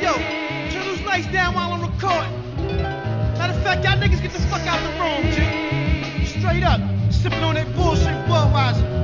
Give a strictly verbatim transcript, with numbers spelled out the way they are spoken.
Yo, turn those lights down while I'm recording. Matter of fact, y'all niggas get the fuck out the room, G. Straight up, sipping on that bullshit Budweiser.